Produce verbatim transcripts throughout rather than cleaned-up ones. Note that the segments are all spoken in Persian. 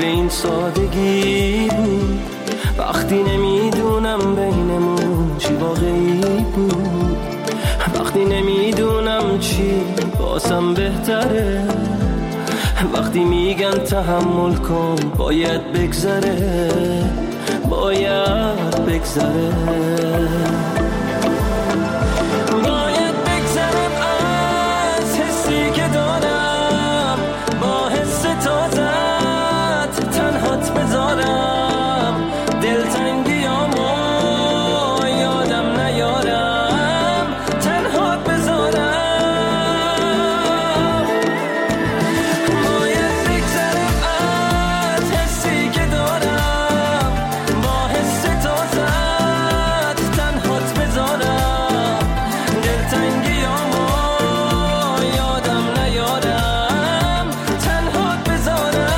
به این سادگی بود، وقتی نمیدونم بینمون چی واقعی بود، وقتی نمیدونم چی بازم بهتره، وقتی میگن تحمل کن باید بگذره، باید بگذره، باید بگذرم از حسی که دارم، با حس تازت تنهات بذارم، دلتنگیامو یادم نیارم، تنهات بذارم، باید بگذرم از حسی که دارم، با حس تازت تنهات بذارم، دلتنگیامو یادم نیارم، تنهات بذارم.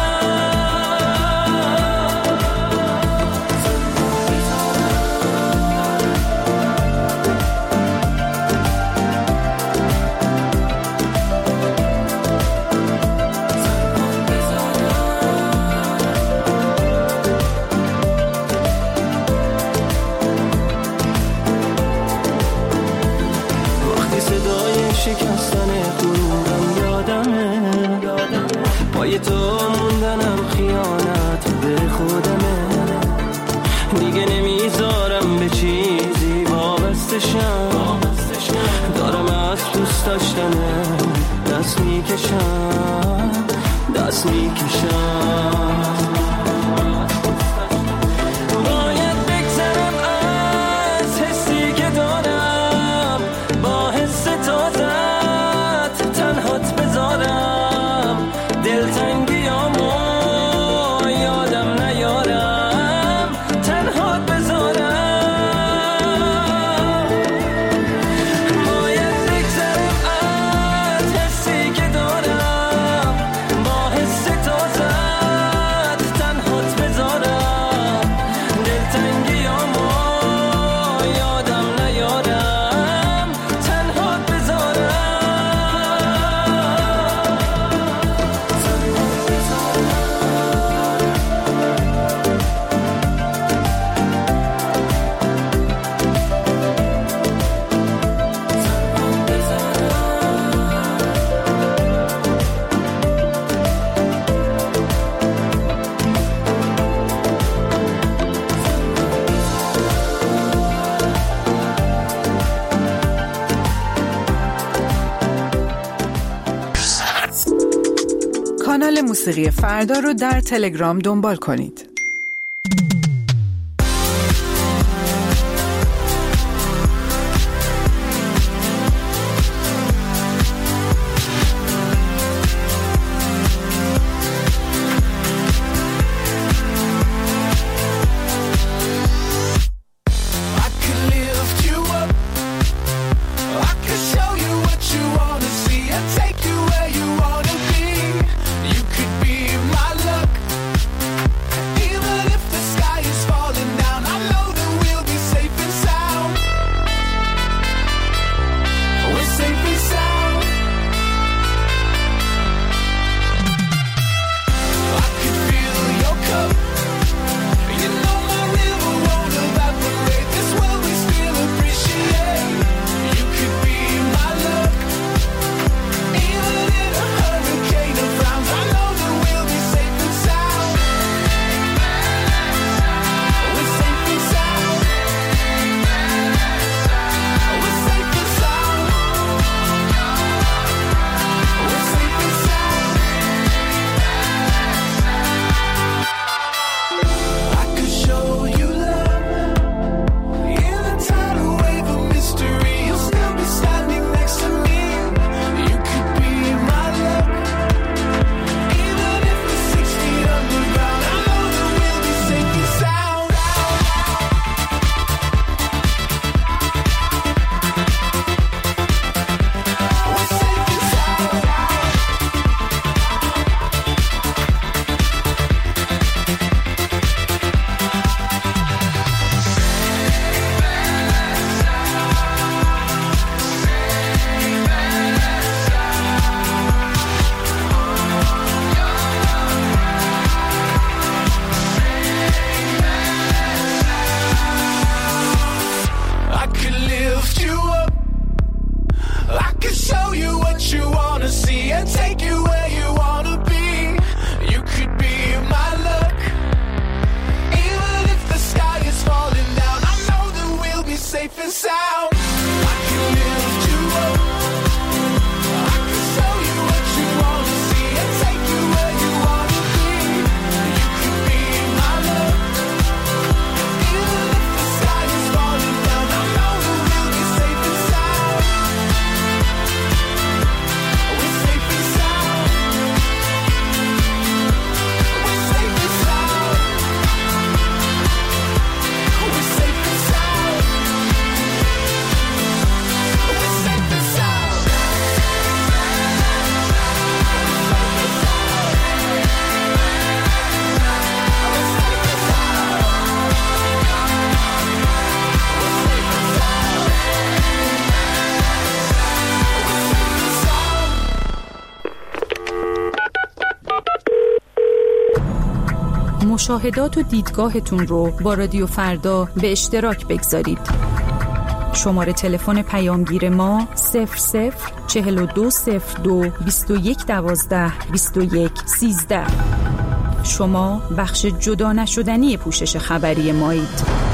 وقتی صدای شکستن غرورم یادمه، پای تو موندنم خیانت به خودمه، دیگه نمیذارم به چیزی وابسته شم، دارم از دوست داشتنم دست میکشم، دست میکشم، باید بگذرم از حسی که دارم، با حس تازت تنهات بذارم، دلتنگیامو یادم نیارم، تنهات بذارم، باید بگذرم از حسی که دارم، با حس تازت تنهات بذارم، دلتنگیامو یادم نیارم، تنهات بذارم. کانال موسیقی فردا رو در تلگرام دنبال کنید. You could be my luck. مشاهدات و دیدگاهتون رو با رادیو فردا به اشتراک بگذارید. شماره تلفن پیامگیر ما صفر صفر چهل و دو صفر دو بیست و یک دوازده بیست و یک سیزده. شما بخش جدا نشدنی پوشش خبری مایید.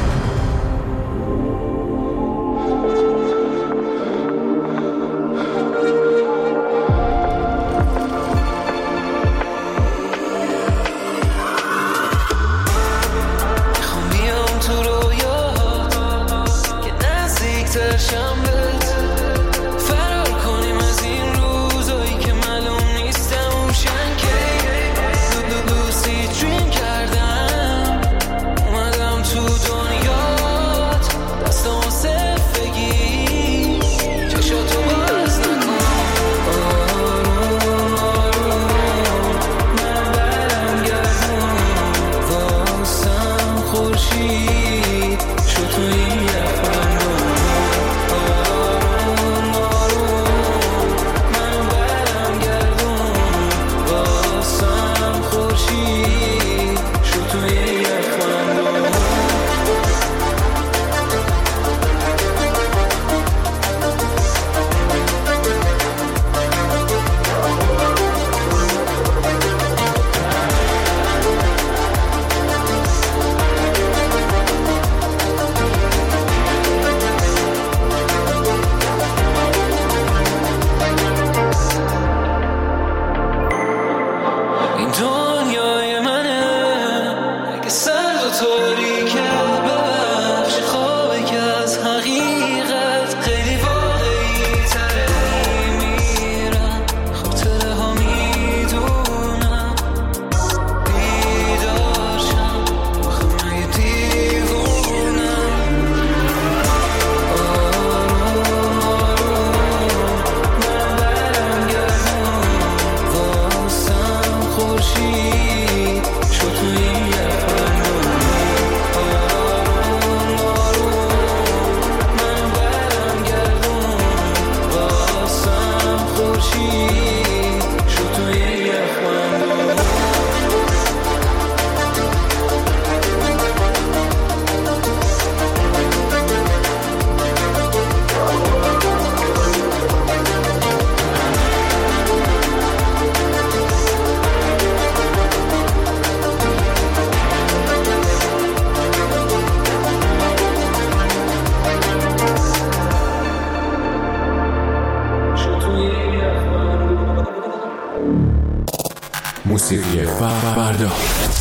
موسیقی فردا.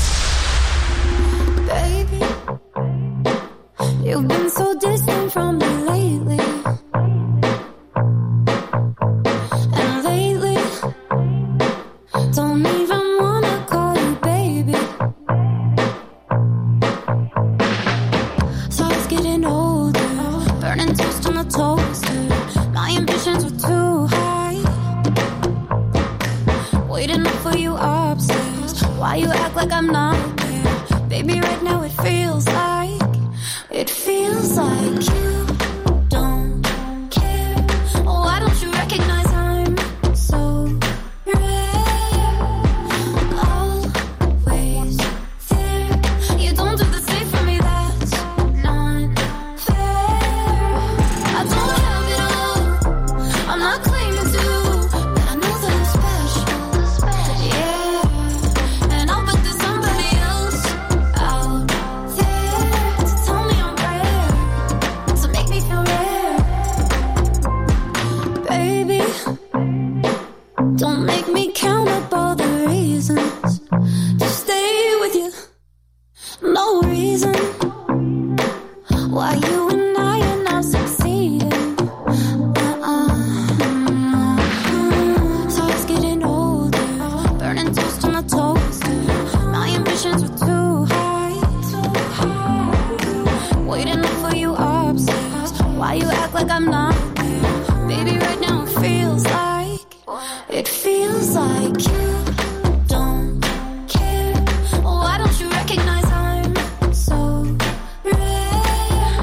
Baby, you've been so distant from me lately. And lately, don't even wanna call you baby. So I was getting older, burning toast on the toaster. My ambitions were too high, waiting up for you upstairs. Why you act like I'm not there? Baby, right now it feels like, it feels like you don't care. Why don't you recognize I'm so rare? Always there. You don't do the same for me, that's not fair. I don't have it all, I'm not claiming to, but I know that I'm special. Yeah, and I'll bet there's somebody else out there to tell me I'm rare, to make me feel rare. Baby, don't make me count up all the reasons to stay with you. No reason why you and I are not succeeding. Uh-uh. So I was getting older, burning toast on the toaster. My ambitions were too high, waiting up for you upstairs. Why you act like I'm not there? Baby, right now it feels like, it feels like you don't care. Why don't you recognize I'm so rare?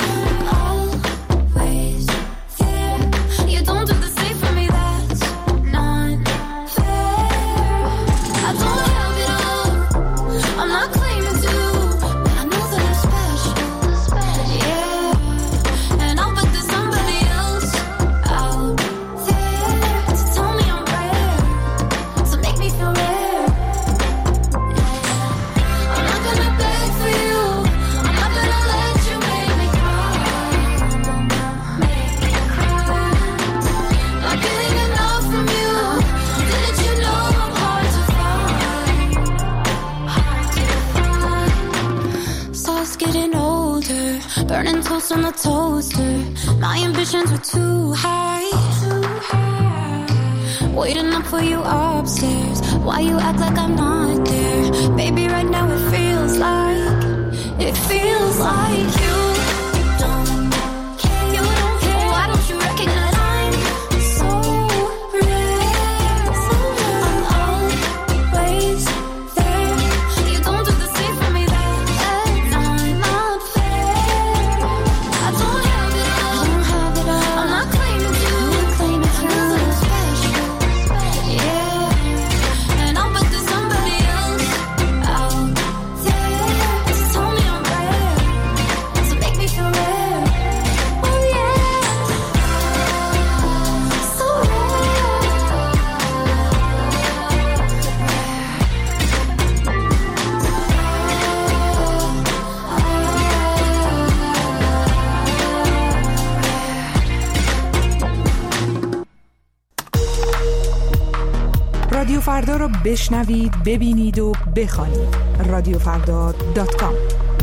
Always there. You don't do the same for me, that's not fair. I don't have it all, I'm not claiming just getting older, burning toast on the toaster. My ambitions were too high, too high. Waiting up for you upstairs. Why you act like I'm not there? Baby, right now it feels like, it feels like you don't care. You don't care. Why don't you recognize I'm so rare? So rare. I'm always there. You don't do the same for me. That's not fair. I don't have it all. I don't have it all. I'm not claiming you. I'm claiming you. I'm so special. Yeah. And I'll bet there's somebody else out there. Just tell me I'm rare. So make me feel rare. Oh yeah. So رادیو فردا رو بشنوید، ببینید و بخوانید. رادیو فردا دات کام.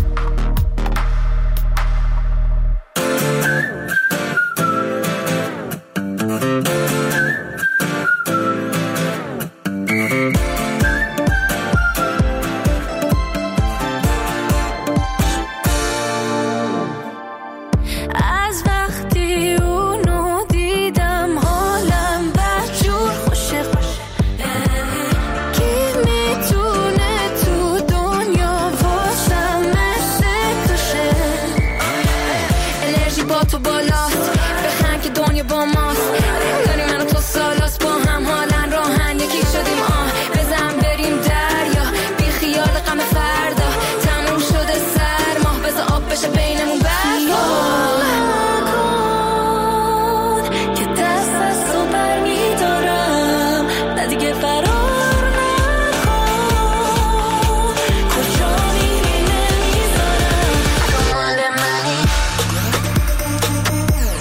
از وقتی اونو دیدم حالم بدجور خوشه خوشه. کی میتونه تو دنیا واسم مثل توشه؟ انرژی با تو بالاست، بخند که دنیا با ماست. داری منو تو سالاست، با هم حالن راهن یکی شدیم. آه بزن بریم دریا، بی خیال غم فردا. تموم شده سرما، بذار آب بشه بینمون برد. که دست از تو بر میدارم، نه دیگه فرار نکن. کجا میری نمیذارم. کمال منی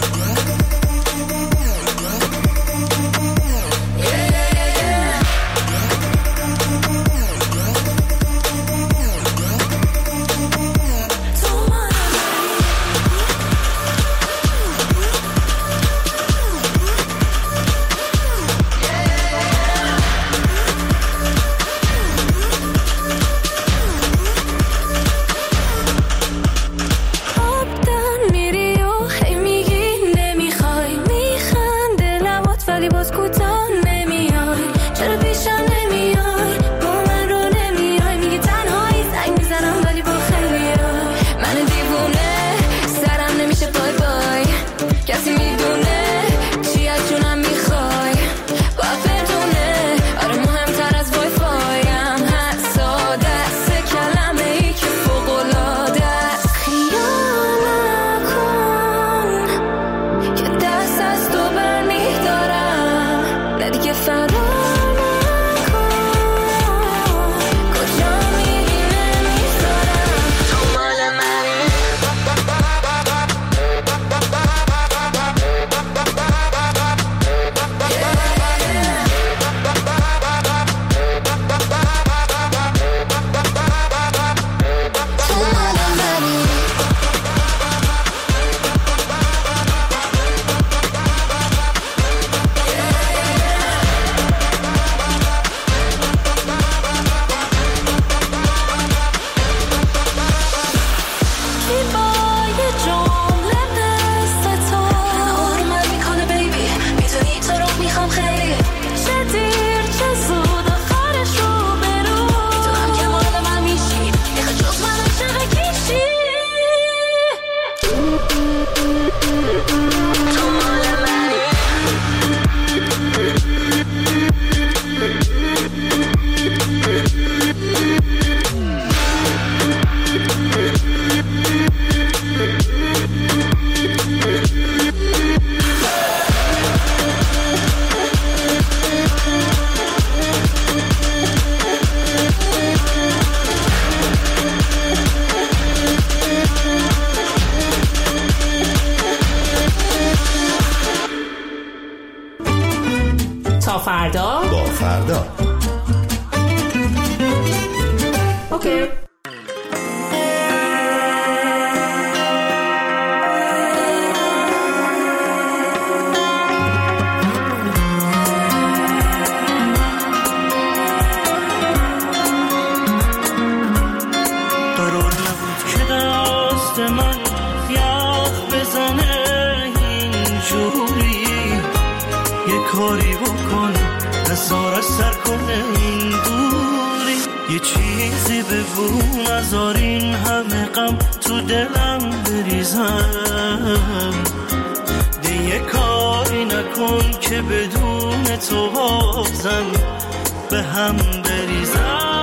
پشت من یخ بزنه اینجوری، یه کاری بکن نزار سر کنه این دوری، یه چیزی بگو نزار این همه غم تو دلم بریزم، دیگه کاری نکن که بدون تو بازم به هم بریزم.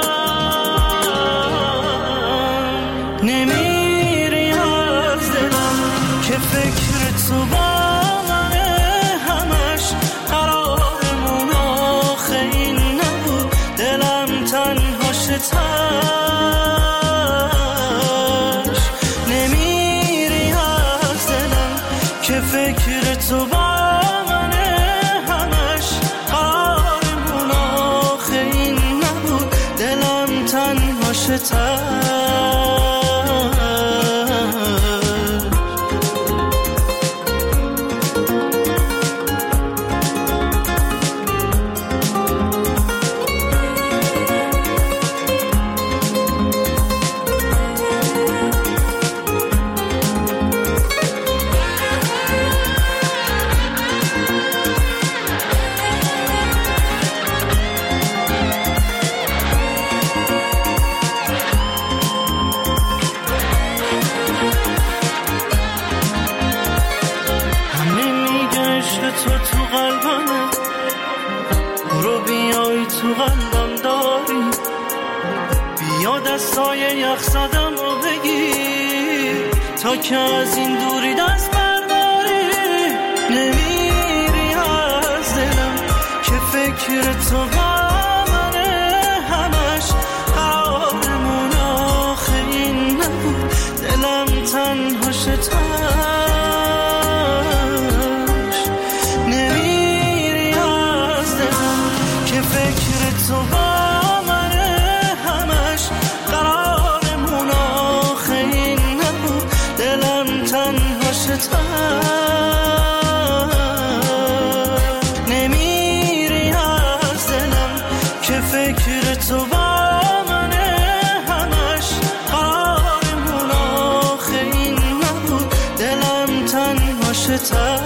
نمیری از دلم که فکر تو با منه، همش قرارمون آخه این نبود، دلم تنها شتش. نمیری از دلم که فکر تو با منه، همش قرارمون آخه این نبود، دلم تنها شتش. دستای یخ زدم و بگیر تا که از این دوری دست برداری. نمیری از دلم که فکر تو با منه، همش قرارمون آخه این نبود، دلم تنها شتش. نمیری از دلم که فکر تو با نمیری از دلم که فکر تو با منه، همش قرارمون آخه این نبود، دلم تنها شتش.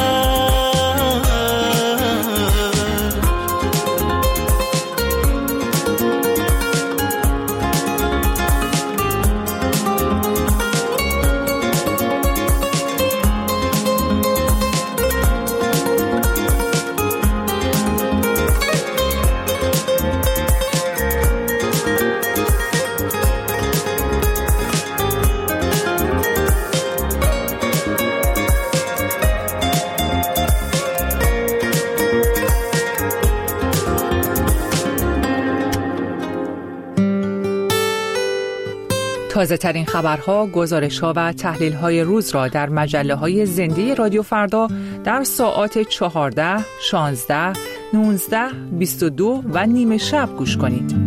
تازه ترین خبرها، گزارش‌ها و تحلیل‌های روز را در مجله‌های زنده رادیو فردا در ساعات چهارده، شانزده، نوزده، بیست و دو و نیمه شب گوش کنید.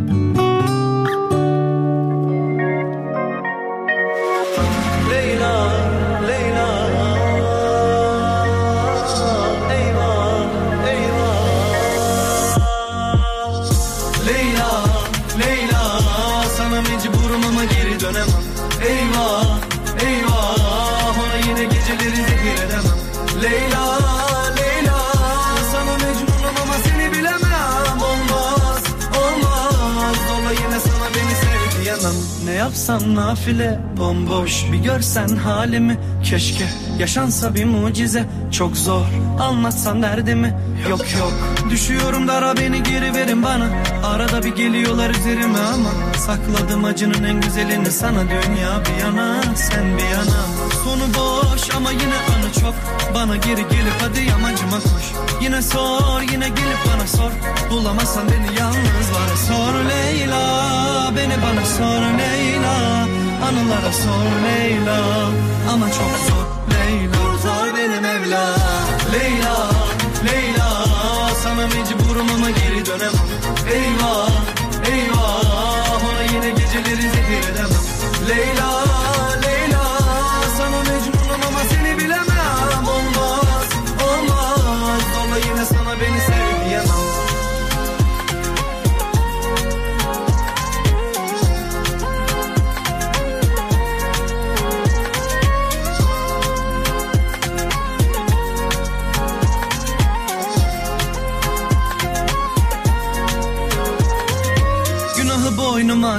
Ne yapsam nafile bomboş, bir görsen halimi. Keşke yaşansa bir mucize, çok zor anlatsan derdimi. Yok yok düşüyorum dara, beni geri verin bana. Arada bir geliyorlar üzerime ama sakladım acının en güzelini sana. Dünya bir yana sen bir yana, sonu boş ama yine anı çok. Bana geri gelip hadi yamacıma koş. Yine sor yine gelip bana sor, bulamazsan beni yalnız var. Sor Leyla, beni bana sor Leyla, anılara sor Leyla, ama çok zor Leyla. Zor benim Mevla. Leyla, Leyla, sana mecburum ama geri dönemem. Eyvah, eyvah, ona yine geceleri zehir edemem. Leyla, Leyla, sana mecburum ama seni bilemem. Olmaz, olmaz, zorla yine sana beni sev diyemem.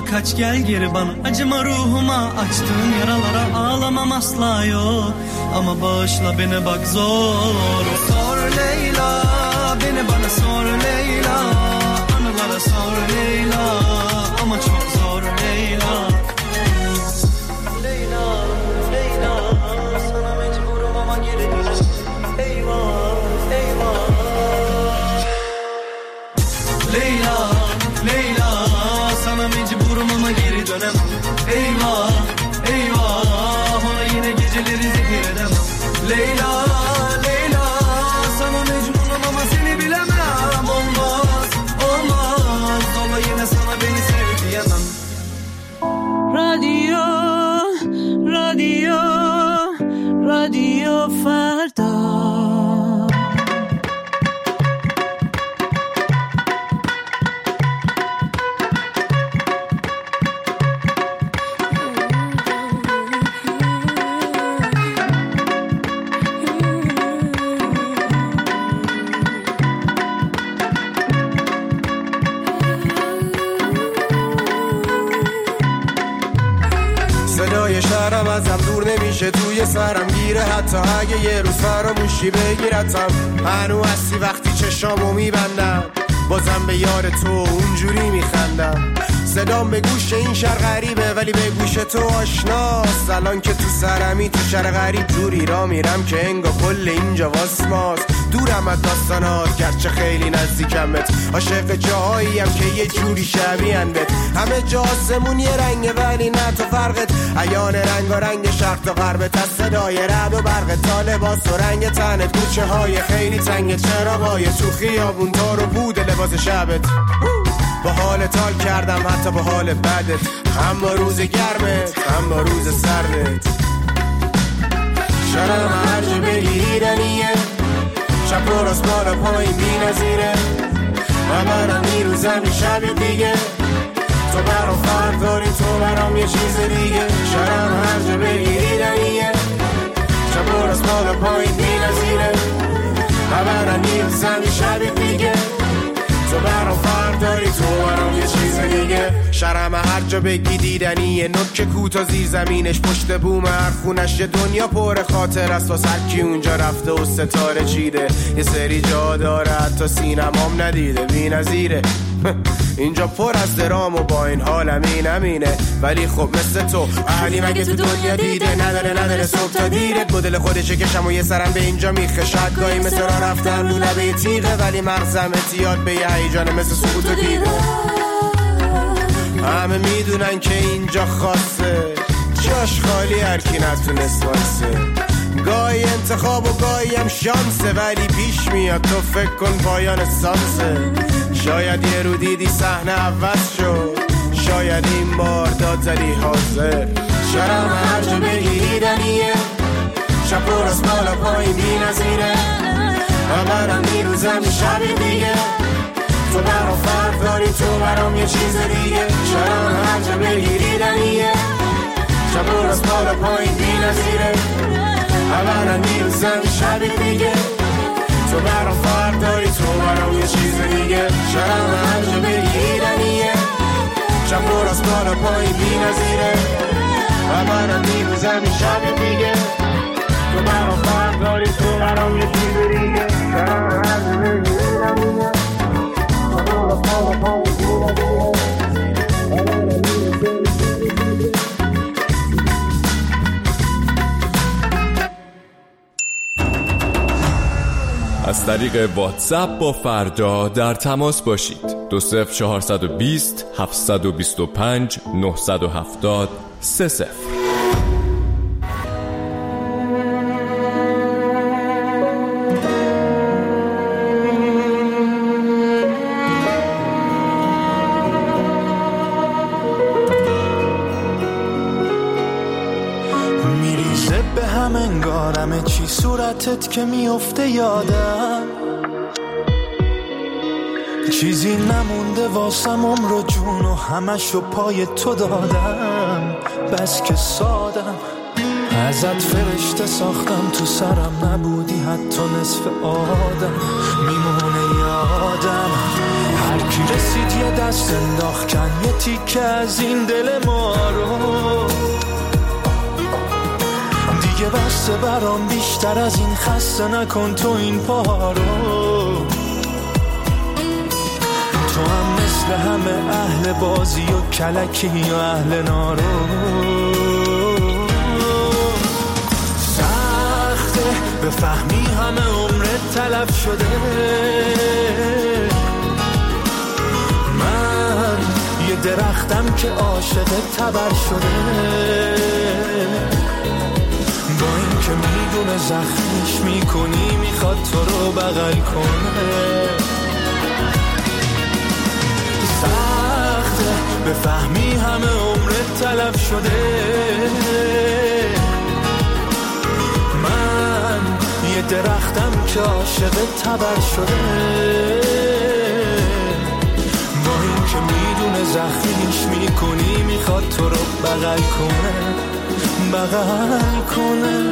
kaç gel geri bana. Acıma ruhuma, açtığın yaralara ağlamam asla yok. Ama bağışla beni bak zor. Sor Leyla, beni bana sor Leyla. Anılara sor Leyla, ama çok zor Leyla. Leyla, Leyla, sana mecburum ama geri dönem. Eyvah, eyvah. Leyla, Leyla, sana mecburum ama geri dönemem. Eyvah, eyvah, ona yine geceleri zehir edemem. Leyla, Leyla, sana mecburum ama seni bilemem. Olmaz, olmaz, ola yine sana beni sev diyemem. Radyo, radyo, radyo Ferda. شهرم ازم دور نمیشه، توی سرم گیره، حتی اگه یه روز فراموشی بگیرتم. هنو هستی وقتی چشامو میبندم، بازم به یار تو اونجوری میخندم. صدام به گوش این شهر غریبه ولی به گوش تو آشناست. الان که تو سرمی تو شهر غریب جوری را میرم که انگار کل اینجا واسماست. دورم از داستانات گرچه خیلی نزدیکمت، عاشق جاهاییم که یه جوری شبیهن بهت. همه جا آسمون یه رنگه ولی نه تو فرقت. عیان رنگ و رنگ شرق تا غربت، از صدای رعد و برق تا لباس و رنگ تنت. کوچه های خیلی تنگ، چراغای تو خیابون، تار و بود لباس شبت. با حال تال کردم حتی با حال بدت، هم با روز گرمت هم با روز سردت. شرم هر جا بگیریدنیه، شب و راست بالا پایین بی نظیره. من برم میروزم یه شب دیگه، تو برام فرق داری، تو برام یه چیز دیگه. شرم هر جا بگیریدنیه، شب و راست بالا پایین بی نظیره. من برم میروزم یه شب دیگه، تو برام فرق داری، تو برام یه چیز دیگه. شرم هر جا بگی دیدنیه، نوک کوتا زیر زمینش، پشت بوم هر خونش. یه دنیا پر خاطر است واسه هر کی اونجا رفته و ستاره چیده. یه سری جا داره حتی سینمام ندیده، بی نظیره. اینجا پر از درام و با این حالم این امینه. ولی خب مثل تو اهلی مگه تو دنیا دیده؟ نداره نداره صبح تا دیرت مدل خودشه کشم و یه سرم به اینجا میخه. شاید گاهی مثل را رفتن رو لبه تیغه، ولی مغزم اتیاد به یه هیجانه مثل سکوت و دیده. همه میدونن که اینجا خاصه، جاش خالی هر کی نتونست واسه. گاهی انتخاب و گاهی هم شانسه، ولی پیش میاد تو فکر کن پایان سانسه. شاید یه رو دیدی صحنه عوض شد، شاید این بار داد زدی حاضر. شرم هر جا بگیریدنیه، شب و راست بالا پایین بی نظیره. من برم میروزم یه شب دیگه، تو برام فرق داری، تو برام یه چیز دیگه. شرم هر جا بگیریدنیه، شب و راست بالا پایین بی نظیره. من برم میروزم یه شب دیگه، تو برام فرق داری، تو برام یه چیز دیگه. شرم هر جا بگیریدنیه، شب و راست بالا پایین بی نظیره. من برم میروزم یه شب دیگه، تو برام فرق داری، تو برام یه چیز دیگه. شرم هر جا بگیریدنیه، شب و راست بالا پایین بی نظیره. از طریق واتساپ با فردا در تماس باشید. دو صفر چهارصد و بیست هفتصد و بیست و پنج نهصد و هفتاد سه صفر. میریزه به هم انگارمه چی صورتت که میفته یادم. چیزی نمونده واسم، عمر و جون و همشو پای تو دادم. بس که سادم ازت فرشته ساختم، تو سرم نبودی حتی نصف آدم. میمونه یادم هر هر کی رسید یه دست انداخت کن یه تیکه از این دل ما رو. دیگه بسته برام بیشتر از این خسته نکن تو این پا رو. تو هم مثل همه اهل بازی و کلکی و اهل نارو. سخته بفهمی همه عمرت تلف شده. من یه درختم که عاشق تبر شده. با این که میدونه زخمش میکنی میخواد تو رو بغل کنه. سخته بفهمی همه عمرت تلف شده. من یه درختم که عاشق تبر شده. با این که میدونه زخمیش میکنی میخواد تو رو بغل کنه بغل کنه.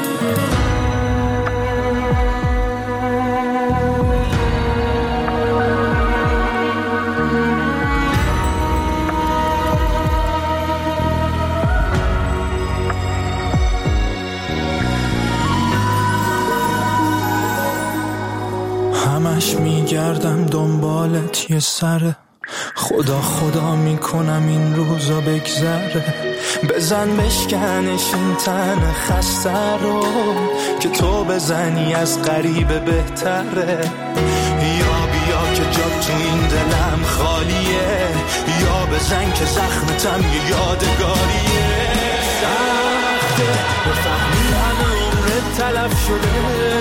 همش میگردم دنبالت یه سره. خدا خدا میکنم این روزا بگذره. بزن بشکنش این تن خسته رو که تو بزنی از غریبه بهتره. یا بیا که جا تو این دلم خالیه. یا بزن که زخمتم یه یادگاریه. سخته بفهمی همه عمرت تلف شده.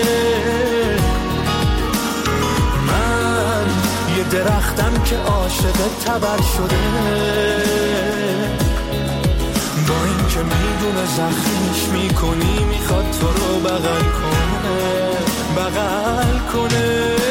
یه درختم که عاشق تبر شده. با این که میدونه زخمیش میکنی میخواد تو رو بغل کنه بغل کنه.